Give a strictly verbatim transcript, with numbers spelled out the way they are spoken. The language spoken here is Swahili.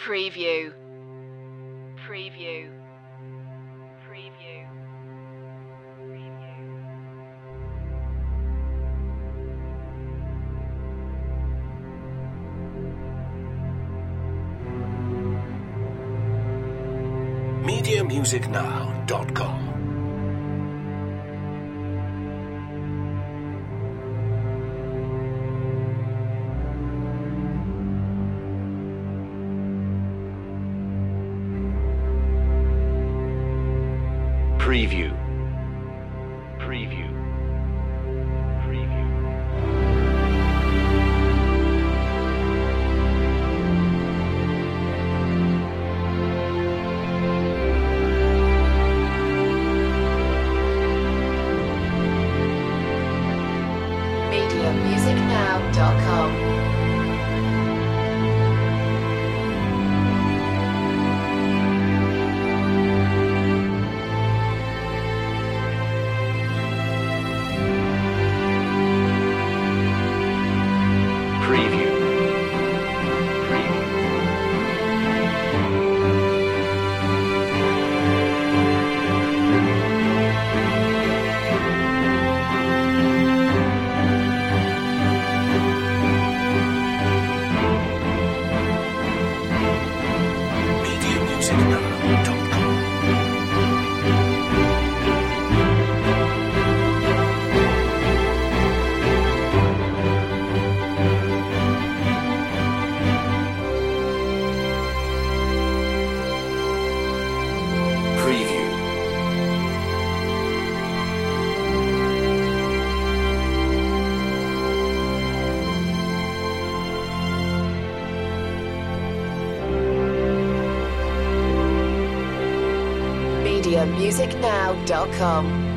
Preview. Preview. Preview. media music now dot com. Preview. Preview. Preview. media music now dot com. Preview. Preview. media music now dot com. Preview. media music now dot com.